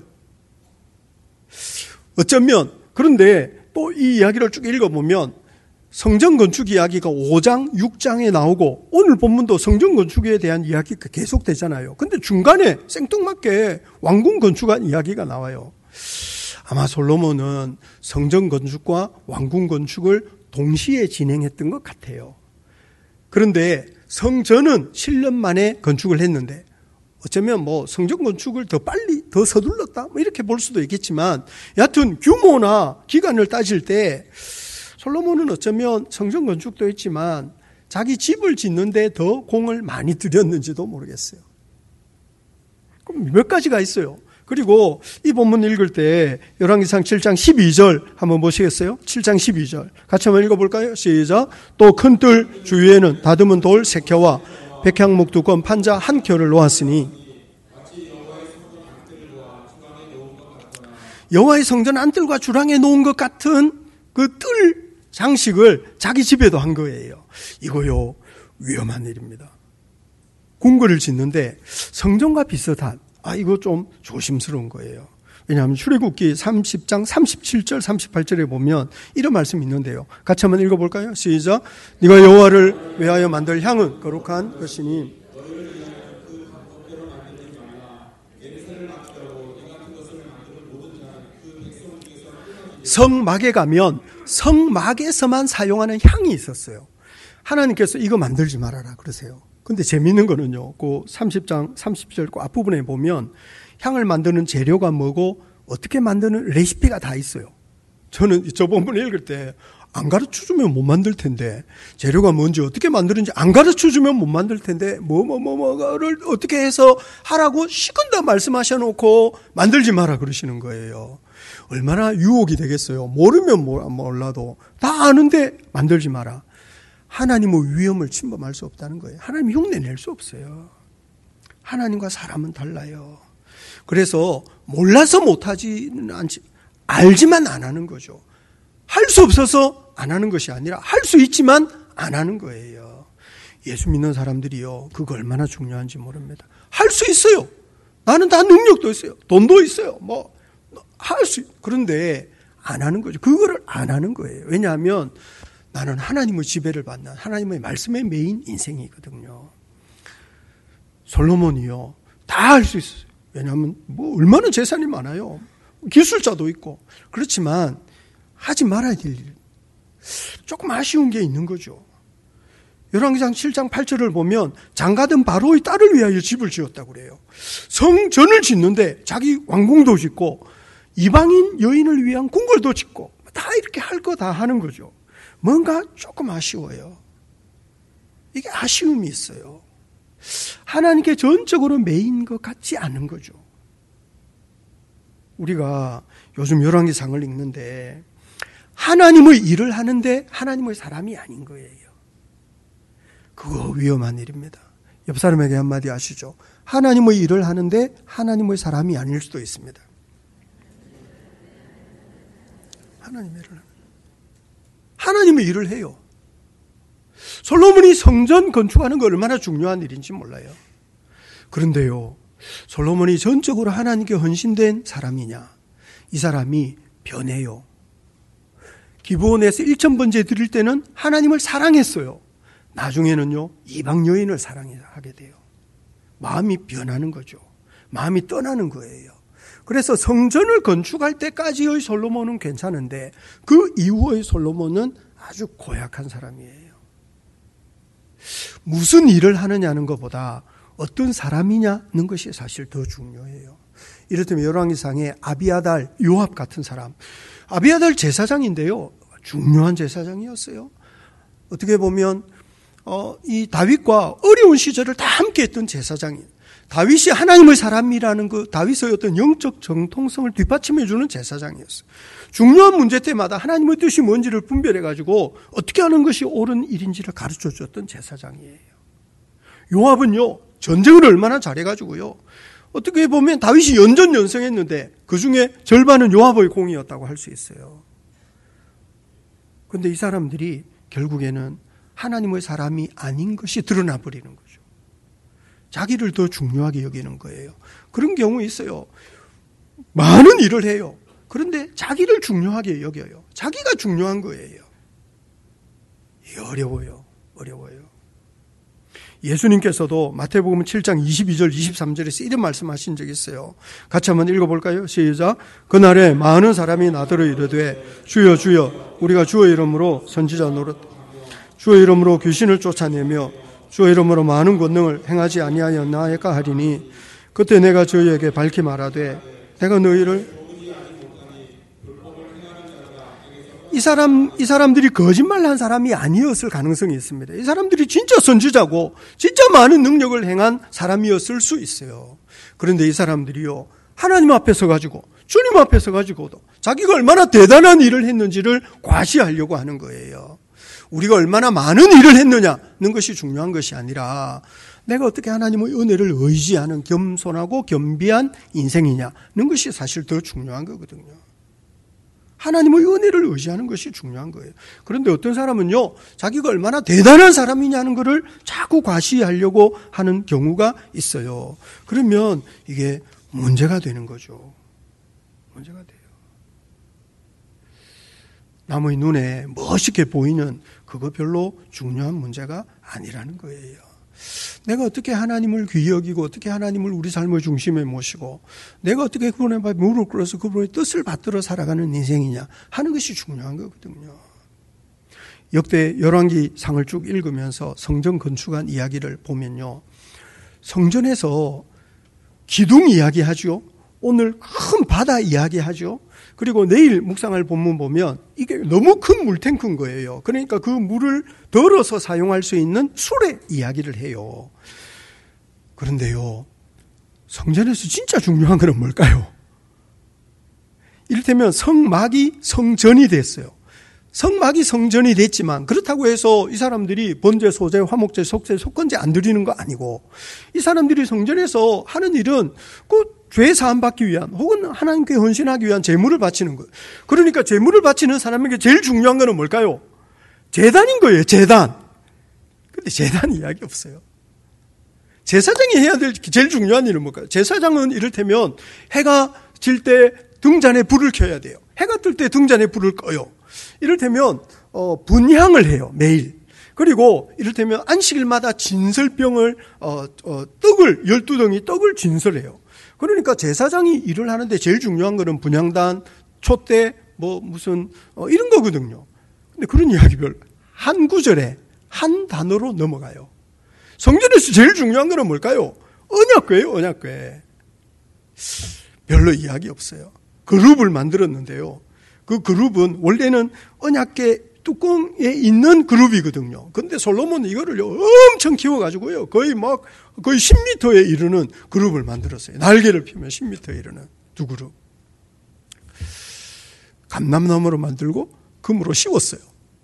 어쩌면, 그런데 또 이 이야기를 쭉 읽어보면 성전 건축 이야기가 오 장, 육 장에 나오고 오늘 본문도 성전 건축에 대한 이야기가 계속되잖아요. 근데 중간에 생뚱맞게 왕궁 건축한 이야기가 나와요. 아마 솔로몬은 성전 건축과 왕궁 건축을 동시에 진행했던 것 같아요. 그런데 성전은 칠 년 만에 건축을 했는데 어쩌면 뭐 성전 건축을 더 빨리 더 서둘렀다 뭐 이렇게 볼 수도 있겠지만 여하튼 규모나 기간을 따질 때 솔로몬은 어쩌면 성전 건축도 했지만 자기 집을 짓는데 더 공을 많이 들였는지도 모르겠어요. 그럼 몇 가지가 있어요. 그리고 이 본문 읽을 때 열왕기상 칠 장 십이 절 한번 보시겠어요? 칠 장 십이 절 같이 한번 읽어볼까요? 시작. 또 큰 뜰 주위에는 다듬은 돌 세 켜와 백향목 두 건 판자 한 켜를 놓았으니 여호와의 성전 안뜰과 주랑에 놓은 것 같은 그 뜰 장식을 자기 집에도 한 거예요. 이거요, 위험한 일입니다. 궁궐을 짓는데 성전과 비슷한, 아, 이거 좀 조심스러운 거예요. 왜냐하면 출애굽기 삼십 장 삼십칠 절 삼십팔 절에 보면 이런 말씀이 있는데요. 같이 한번 읽어볼까요? 시작. 네가 여호와를 위하여 만들 향은 거룩한 것이니 성막에 가면 성막에서만 사용하는 향이 있었어요. 하나님께서 이거 만들지 말아라 그러세요. 근데 재미있는 거는요, 그 삼십 장 삼십 절 그 앞부분에 보면 향을 만드는 재료가 뭐고 어떻게 만드는 레시피가 다 있어요. 저는 저 본문 읽을 때 안 가르쳐주면 못 만들 텐데, 재료가 뭔지 어떻게 만드는지 안 가르쳐주면 못 만들 텐데 뭐 뭐 뭐 뭐를 어떻게 해서 하라고 시건다 말씀하셔놓고 만들지 마라 그러시는 거예요. 얼마나 유혹이 되겠어요. 모르면 몰라도 다 아는데 만들지 마라. 하나님의 위엄을 침범할 수 없다는 거예요. 하나님 흉내낼 수 없어요. 하나님과 사람은 달라요. 그래서 몰라서 못하지는 않지, 알지만 안 하는 거죠. 할 수 없어서 안 하는 것이 아니라 할 수 있지만 안 하는 거예요. 예수 믿는 사람들이요, 그거 얼마나 중요한지 모릅니다. 할 수 있어요. 나는 다 능력도 있어요. 돈도 있어요. 뭐 할 수, 그런데 안 하는 거죠. 그거를 안 하는 거예요. 왜냐하면 나는 하나님의 지배를 받는, 하나님의 말씀에 매인 인생이거든요. 솔로몬이요, 다 할 수 있어요. 왜냐하면 뭐 얼마나 재산이 많아요. 기술자도 있고. 그렇지만 하지 말아야 될 일, 조금 아쉬운 게 있는 거죠. 열왕기상 칠 장 팔 절을 보면 장가든 바로의 딸을 위하여 집을 지었다고 그래요. 성전을 짓는데 자기 왕궁도 짓고 이방인 여인을 위한 궁궐도 짓고 다 이렇게 할 거 다 하는 거죠. 뭔가 조금 아쉬워요. 이게 아쉬움이 있어요. 하나님께 전적으로 매인 것 같지 않은 거죠. 우리가 요즘 열왕기상을 읽는데 하나님의 일을 하는데 하나님의 사람이 아닌 거예요. 그거 위험한 일입니다. 옆 사람에게 한마디 하시죠. 하나님의 일을 하는데 하나님의 사람이 아닐 수도 있습니다. 하나님의 일을 하나님의 일을 해요. 솔로몬이 성전 건축하는 거 얼마나 중요한 일인지 몰라요. 그런데요, 솔로몬이 전적으로 하나님께 헌신된 사람이냐? 이 사람이 변해요. 기브온에서 일천 번째 드릴 때는 하나님을 사랑했어요. 나중에는요, 이방 여인을 사랑하게 돼요. 마음이 변하는 거죠. 마음이 떠나는 거예요. 그래서 성전을 건축할 때까지의 솔로몬은 괜찮은데 그 이후의 솔로몬은 아주 고약한 사람이에요. 무슨 일을 하느냐는 것보다 어떤 사람이냐는 것이 사실 더 중요해요. 이를테면 열왕기상의 아비아달, 요압 같은 사람. 아비아달 제사장인데요, 중요한 제사장이었어요. 어떻게 보면 어, 이 다윗과 어려운 시절을 다 함께했던 제사장이에요. 다윗이 하나님의 사람이라는 그 다윗의 어떤 영적 정통성을 뒷받침해주는 제사장이었어요. 중요한 문제 때마다 하나님의 뜻이 뭔지를 분별해가지고 어떻게 하는 것이 옳은 일인지를 가르쳐줬던 제사장이에요. 요압은요, 전쟁을 얼마나 잘해가지고요, 어떻게 보면 다윗이 연전연승했는데 그 중에 절반은 요압의 공이었다고 할 수 있어요. 그런데 이 사람들이 결국에는 하나님의 사람이 아닌 것이 드러나 버리는 거죠. 자기를 더 중요하게 여기는 거예요. 그런 경우 있어요. 많은 일을 해요. 그런데 자기를 중요하게 여겨요. 자기가 중요한 거예요. 어려워요. 어려워요. 예수님께서도 마태복음 칠 장 이십이 절 이십삼 절에서 이런 말씀하신 적이 있어요. 같이 한번 읽어볼까요? 시작. 그날에 많은 사람이 나더러 이르되 주여 주여 우리가 주의 이름으로 선지자 노릇 주의 이름으로 귀신을 쫓아내며 주의 이름으로 많은 권능을 행하지 아니하였나이까 하리니 그때 내가 저희에게 밝히 말하되 내가 너희를 이 사람, 이 사람들이 거짓말한 사람이 아니었을 가능성이 있습니다. 이 사람들이 진짜 선지자고 진짜 많은 능력을 행한 사람이었을 수 있어요. 그런데 이 사람들이요, 하나님 앞에 서가지고 주님 앞에 서가지고도 자기가 얼마나 대단한 일을 했는지를 과시하려고 하는 거예요. 우리가 얼마나 많은 일을 했느냐는 것이 중요한 것이 아니라 내가 어떻게 하나님의 은혜를 의지하는 겸손하고 겸비한 인생이냐는 것이 사실 더 중요한 거거든요. 하나님의 은혜를 의지하는 것이 중요한 거예요. 그런데 어떤 사람은요, 자기가 얼마나 대단한 사람이냐는 것을 자꾸 과시하려고 하는 경우가 있어요. 그러면 이게 문제가 되는 거죠. 문제가 돼요. 남의 눈에 멋있게 보이는 그거 별로 중요한 문제가 아니라는 거예요. 내가 어떻게 하나님을 귀히 여기고 어떻게 하나님을 우리 삶의 중심에 모시고 내가 어떻게 그분의 앞에 무릎 꿇어서 그분의 뜻을 받들어 살아가는 인생이냐 하는 것이 중요한 거거든요. 역대 열왕기상을 쭉 읽으면서 성전 건축한 이야기를 보면요, 성전에서 기둥 이야기하죠. 오늘 큰 바다 이야기하죠. 그리고 내일 묵상할 본문 보면 이게 너무 큰 물탱크인 거예요. 그러니까 그 물을 덜어서 사용할 수 있는 수레 이야기를 해요. 그런데요, 성전에서 진짜 중요한 건 뭘까요? 이를테면 성막이 성전이 됐어요. 성막이 성전이 됐지만 그렇다고 해서 이 사람들이 번제, 소제, 화목제, 속제, 속건제 안 드리는 거 아니고 이 사람들이 성전에서 하는 일은 그 죄 사함 받기 위한 혹은 하나님께 헌신하기 위한 제물을 바치는 거예요. 그러니까 제물을 바치는 사람에게 제일 중요한 거는 뭘까요? 제단인 거예요. 제단. 근데 제단 이야기 없어요. 제사장이 해야 될 제일 중요한 일은 뭘까요? 제사장은 이를테면 해가 질 때 등잔에 불을 켜야 돼요. 해가 뜰 때 등잔에 불을 꺼요. 이를테면 어, 분향을 해요. 매일. 그리고 이를테면 안식일마다 진설병을 어, 어, 떡을 열두 덩이 떡을 진설해요. 그러니까 제사장이 일을 하는데 제일 중요한 거는 분향단, 촛대, 뭐 무슨 어, 이런 거거든요. 근데 그런 이야기별 한 구절에 한 단어로 넘어가요. 성전에서 제일 중요한 거는 뭘까요? 언약궤예요. 언약궤. 별로 이야기 없어요. 그룹을 만들었는데요. 그 그룹은 원래는 언약궤 뚜껑에 있는 그룹이거든요. 근데 솔로몬은 이거를 엄청 키워가지고요. 거의 막, 거의 십 미터에 이르는 그룹을 만들었어요. 날개를 펴면 십 미터에 이르는 두 그룹. 감람나무로 만들고 금으로 씌웠어요.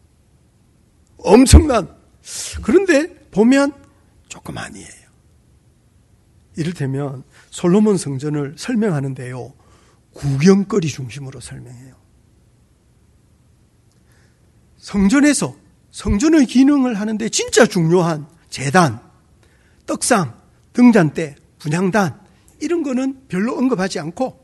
엄청난. 그런데 보면 조금 아니에요. 이를테면 솔로몬 성전을 설명하는데요. 구경거리 중심으로 설명해요. 성전에서 성전의 기능을 하는데 진짜 중요한 제단, 떡상, 등잔대, 분향단 이런 거는 별로 언급하지 않고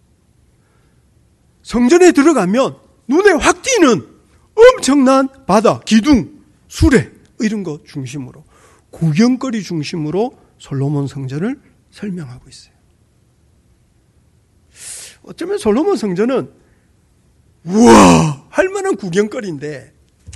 성전에 들어가면 눈에 확 띄는 엄청난 바다, 기둥, 수레 이런 거 중심으로 구경거리 중심으로 솔로몬 성전을 설명하고 있어요. 어쩌면 솔로몬 성전은 우와 할 만한 구경거리인데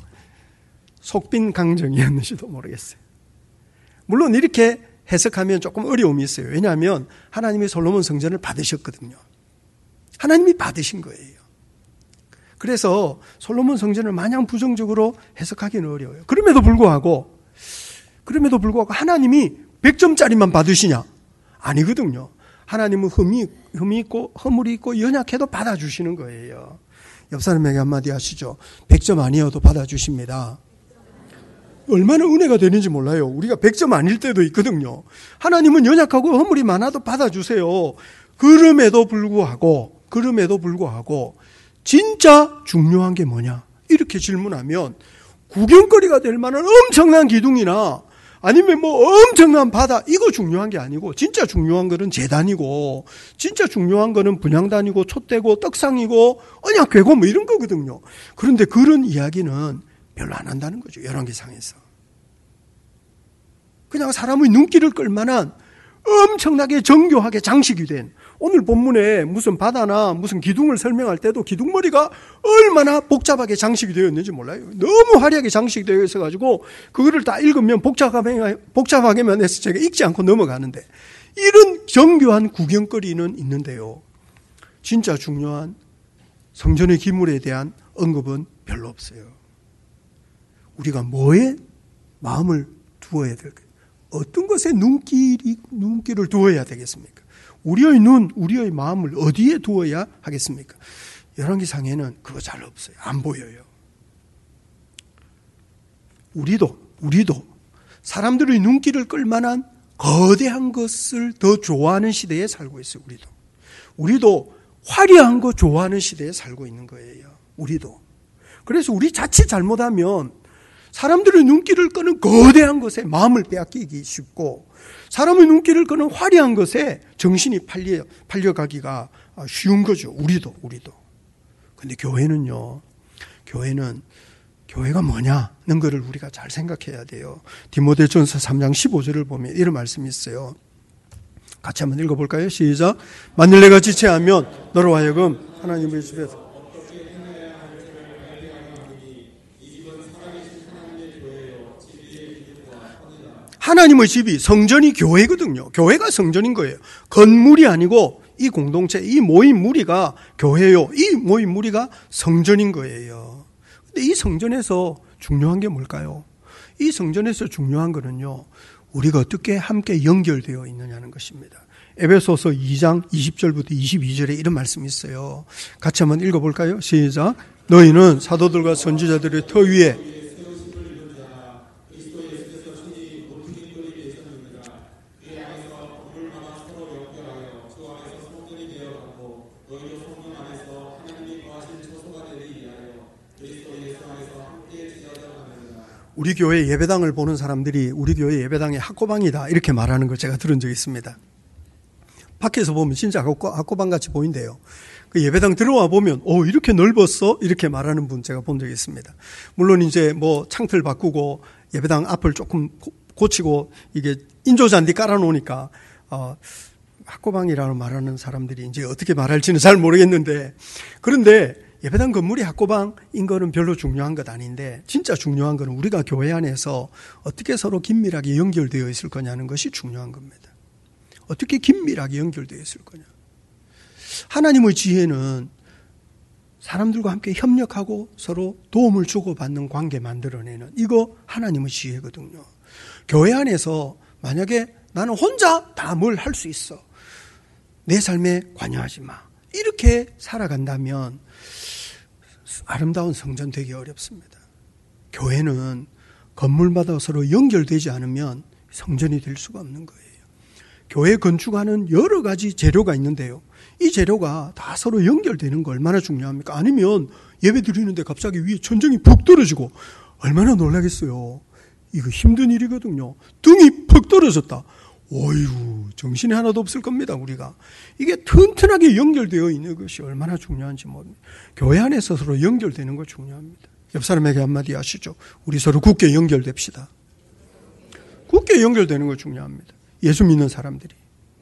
속빈 강정이었는지도 모르겠어요. 물론 이렇게 해석하면 조금 어려움이 있어요. 왜냐하면 하나님이 솔로몬 성전을 받으셨거든요. 하나님이 받으신 거예요. 그래서 솔로몬 성전을 마냥 부정적으로 해석하기는 어려워요. 그럼에도 불구하고 그럼에도 불구하고 하나님이 백 점짜리만 받으시냐? 아니거든요. 하나님은 흠이, 흠이 있고 허물이 있고 연약해도 받아주시는 거예요. 옆 사람에게 한마디 하시죠. 백 점 아니어도 받아주십니다. 얼마나 은혜가 되는지 몰라요. 우리가 백 점 아닐 때도 있거든요. 하나님은 연약하고 허물이 많아도 받아주세요. 그럼에도 불구하고 그럼에도 불구하고 진짜 중요한 게 뭐냐? 이렇게 질문하면 구경거리가 될 만한 엄청난 기둥이나 아니면 뭐 엄청난 바다 이거 중요한 게 아니고 진짜 중요한 거는 제단이고 진짜 중요한 거는 분향단이고 촛대고 떡상이고 언약궤고 뭐 이런 거거든요. 그런데 그런 이야기는 별로 안 한다는 거죠. 열왕기상에서. 그냥 사람의 눈길을 끌 만한 엄청나게 정교하게 장식이 된 오늘 본문에 무슨 바다나 무슨 기둥을 설명할 때도 기둥머리가 얼마나 복잡하게 장식이 되어 있는지 몰라요. 너무 화려하게 장식이 되어 있어가지고 그거를 다 읽으면 복잡하게, 복잡하게만 해서 제가 읽지 않고 넘어가는데 이런 정교한 구경거리는 있는데요. 진짜 중요한 성전의 기물에 대한 언급은 별로 없어요. 우리가 뭐에 마음을 두어야 될까요? 어떤 것에 눈길이, 눈길을 두어야 되겠습니까? 우리의 눈, 우리의 마음을 어디에 두어야 하겠습니까? 열왕기상에는 그거 잘 없어요. 안 보여요. 우리도, 우리도 사람들의 눈길을 끌만한 거대한 것을 더 좋아하는 시대에 살고 있어요. 우리도. 우리도 화려한 거 좋아하는 시대에 살고 있는 거예요. 우리도. 그래서 우리 자칫 잘못하면 사람들의 눈길을 끄는 거대한 것에 마음을 빼앗기기 쉽고 사람의 눈길을 끄는 화려한 것에 정신이 팔려, 팔려가기가 쉬운 거죠. 우리도, 우리도. 근데 교회는요, 교회는, 교회가 뭐냐는 것을 우리가 잘 생각해야 돼요. 디모데전서 삼 장 십오 절을 보면 이런 말씀이 있어요. 같이 한번 읽어볼까요? 시작. 만일 내가 지체하면 너로 하여금 하나님의 집에서 하나님의 집이 성전이 교회거든요. 교회가 성전인 거예요. 건물이 아니고 이 공동체, 이 모임 무리가 교회요. 이 모임 무리가 성전인 거예요. 근데 이 성전에서 중요한 게 뭘까요? 이 성전에서 중요한 거는요. 우리가 어떻게 함께 연결되어 있느냐는 것입니다. 에베소서 이 장 이십 절부터 이십이 절에 이런 말씀이 있어요. 같이 한번 읽어볼까요? 시작. 너희는 사도들과 선지자들의 터 위에 우리 교회 예배당을 보는 사람들이 우리 교회 예배당의 학고방이다 이렇게 말하는 걸 제가 들은 적이 있습니다. 밖에서 보면 진짜 학고방 같이 보인대요. 그 예배당 들어와 보면 오 이렇게 넓었어? 이렇게 말하는 분 제가 본 적이 있습니다. 물론 이제 뭐 창틀 바꾸고 예배당 앞을 조금 고치고 이게 인조잔디 깔아놓으니까 어, 학고방이라고 말하는 사람들이 이제 어떻게 말할지는 잘 모르겠는데, 그런데 예배당 건물이 학고방인 거는 별로 중요한 것 아닌데 진짜 중요한 거는 우리가 교회 안에서 어떻게 서로 긴밀하게 연결되어 있을 거냐는 것이 중요한 겁니다. 어떻게 긴밀하게 연결되어 있을 거냐. 하나님의 지혜는 사람들과 함께 협력하고 서로 도움을 주고받는 관계 만들어내는, 이거 하나님의 지혜거든요. 교회 안에서 만약에 나는 혼자 다 뭘 할 수 있어, 내 삶에 관여하지 마, 이렇게 살아간다면 아름다운 성전 되기 어렵습니다. 교회는 건물마다 서로 연결되지 않으면 성전이 될 수가 없는 거예요. 교회 건축하는 여러 가지 재료가 있는데요, 이 재료가 다 서로 연결되는 거 얼마나 중요합니까? 아니면 예배 드리는데 갑자기 위에 천정이 푹 떨어지고 얼마나 놀라겠어요. 이거 힘든 일이거든요. 등이 푹 떨어졌다. 어이구, 정신이 하나도 없을 겁니다, 우리가. 이게 튼튼하게 연결되어 있는 것이 얼마나 중요한지 모릅니다. 교회 안에서 서로 연결되는 거 중요합니다. 옆 사람에게 한마디 하시죠. 우리 서로 굳게 연결됩시다. 굳게 연결되는 거 중요합니다. 예수 믿는 사람들이.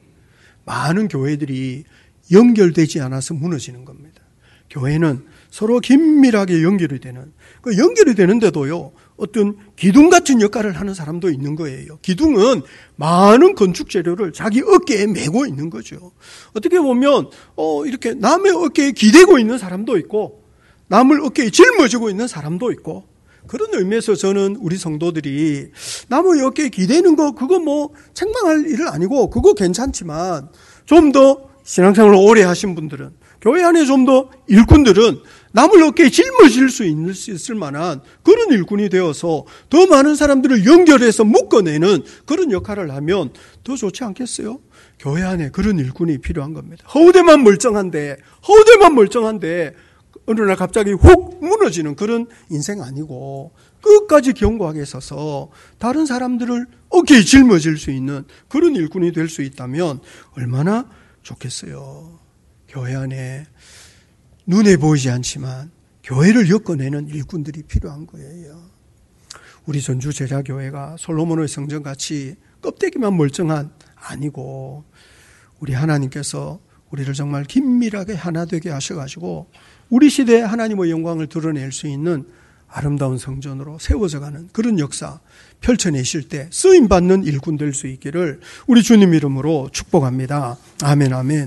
많은 교회들이 연결되지 않아서 무너지는 겁니다. 교회는 서로 긴밀하게 연결이 되는, 그 연결이 되는데도요, 어떤 기둥 같은 역할을 하는 사람도 있는 거예요. 기둥은 많은 건축 재료를 자기 어깨에 메고 있는 거죠. 어떻게 보면 어, 이렇게 남의 어깨에 기대고 있는 사람도 있고 남을 어깨에 짊어지고 있는 사람도 있고, 그런 의미에서 저는 우리 성도들이 남의 어깨에 기대는 거 그거 뭐 책망할 일은 아니고 그거 괜찮지만, 좀 더 신앙생활을 오래 하신 분들은, 교회 안에 좀 더 일꾼들은 남을 어깨에 짊어질 수 있을 만한 그런 일꾼이 되어서 더 많은 사람들을 연결해서 묶어내는 그런 역할을 하면 더 좋지 않겠어요? 교회 안에 그런 일꾼이 필요한 겁니다. 허우대만 멀쩡한데 허우대만 멀쩡한데 어느 날 갑자기 훅 무너지는 그런 인생 아니고, 끝까지 견고하게 서서 다른 사람들을 어깨에 짊어질 수 있는 그런 일꾼이 될 수 있다면 얼마나 좋겠어요. 교회 안에 눈에 보이지 않지만 교회를 엮어내는 일꾼들이 필요한 거예요. 우리 전주 제자교회가 솔로몬의 성전같이 껍데기만 멀쩡한 아니고, 우리 하나님께서 우리를 정말 긴밀하게 하나 되게 하셔가지고 우리 시대에 하나님의 영광을 드러낼 수 있는 아름다운 성전으로 세워져가는 그런 역사 펼쳐내실 때 쓰임받는 일꾼 될 수 있기를 우리 주님 이름으로 축복합니다. 아멘, 아멘.